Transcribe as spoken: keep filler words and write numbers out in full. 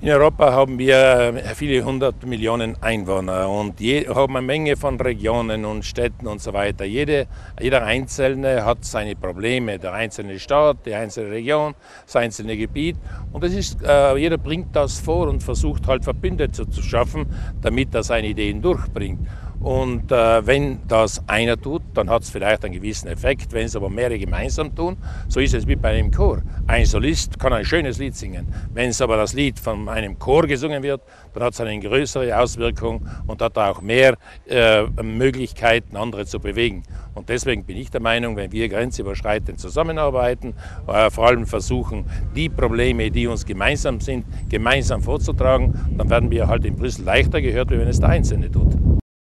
In Europa haben wir viele hundert Millionen Einwohner und je, haben eine Menge von Regionen und Städten und so weiter. Jede, jeder Einzelne hat seine Probleme, der einzelne Staat, die einzelne Region, das einzelne Gebiet. Und das ist, äh, jeder bringt das vor und versucht halt Verbündete zu schaffen, damit er seine Ideen durchbringt. Und äh, wenn das einer tut, dann hat es vielleicht einen gewissen Effekt. Wenn es aber mehrere gemeinsam tun, so ist es wie bei einem Chor. Ein Solist kann ein schönes Lied singen. Wenn es aber das Lied von einem Chor gesungen wird, dann hat es eine größere Auswirkung und hat auch mehr äh, Möglichkeiten, andere zu bewegen. Und deswegen bin ich der Meinung, wenn wir grenzüberschreitend zusammenarbeiten, äh, vor allem versuchen, die Probleme, die uns gemeinsam sind, gemeinsam vorzutragen, dann werden wir halt in Brüssel leichter gehört, wie wenn es der Einzelne tut.